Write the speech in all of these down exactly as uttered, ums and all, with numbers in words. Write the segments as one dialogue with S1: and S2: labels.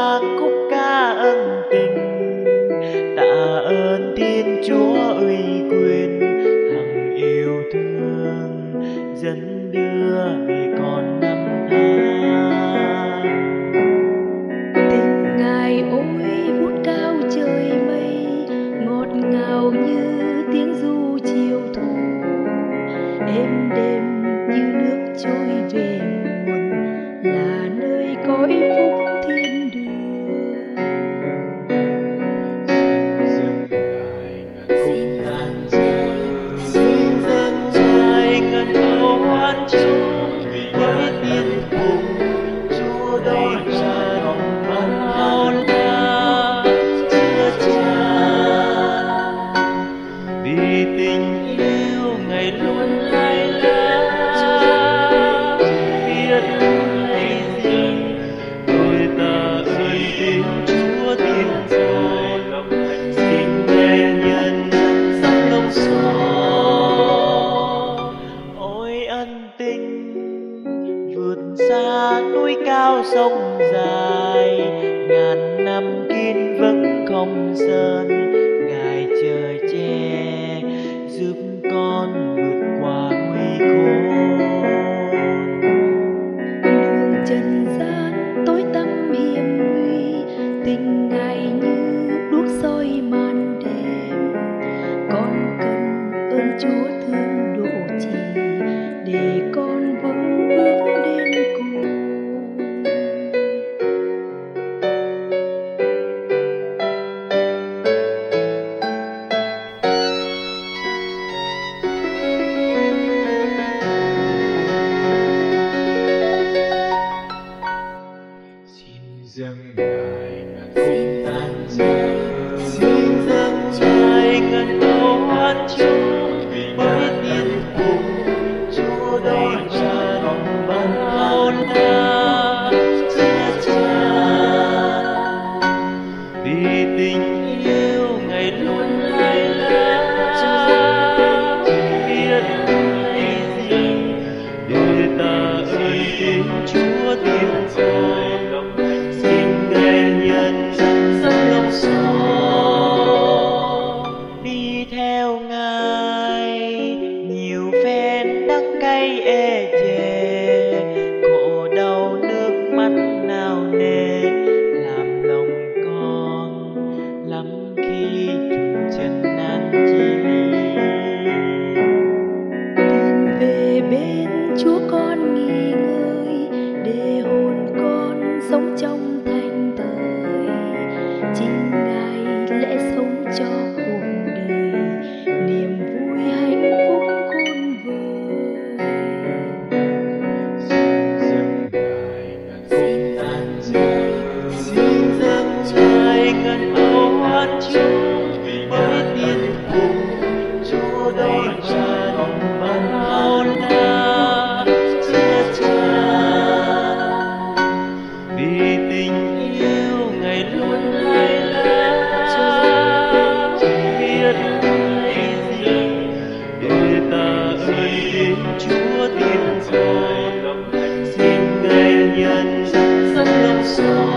S1: vang khúc ca ân tình. Tạ ơn Thiên Chúa uy quyền hằng yêu thương, dẫn đưa về còn năm tháng.
S2: Tình Ngài ôi vút cao trời mây, ngọt ngào như tiếng ru chiều thu, êm đềm như nước trôi về nguồn, là nơi cõi phúc thiên đường.
S1: Xin dâng trai, xin dâng trai ngân khấu hát chung với tiên cùng Chúa đôi tràn bao la chứa chan. Vì tình yêu Ngài luôn lai lá, biết hay gì tôi tạ ơn Thiên Chúa thiên thần. Xin nghe nhân sắc lông xó, ôi ân tình vượt xa núi cao sông dài, ngàn năm kiên vững không sơn. Ngài trời che giúp con vượt qua nguy khốn.
S2: Đường trần gian tối tăm hiểm nguy, tình Ngài như đuốc soi màn đêm. Con cần ơn Chúa thương độ trì, để con vững bước đến cùng.
S1: Xin dâng Ngài khúc tàn trai, xin dâng trai ngân khấu hát chung với tiên cùng Chúa đôi tràn bao la chứa chan. Vì tình yêu Ngài luôn lai lá, biết hay gì để tạ ơn Thiên Chúa thiên thần. Xin nghe nhân sắc lông xó, đi theo Ngài nhiều phen đắng cay ê chề, khổ đau nước mắt nào nề làm lòng con lắm khi trùng chân nan chi.
S2: Tìm về bên Chúa con nghỉ ngơi, để hồn con sống trong thành thời. Chính Ngài lẽ sống cho cuộc đời, niềm vui hạnh phúc khôn vời.
S1: Dâng Ngài khúc tàn trai, xin dâng trai ngân khấu hát chung với tiên cùng Chúa đôi tràn bao la chứa chan. Vì tình yêu Ngài luôn lai lá, biết hay gì để tạ ơn Thiên Chúa thiên thần. Xin nghe nhân sắc lông xó,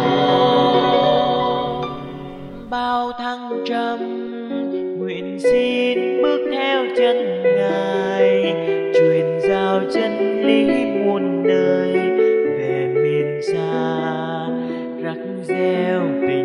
S1: bao thăng trầm nguyện xin bước theo chân Ngài, truyền giao chân lý muôn đời về miền xa rắc reo tình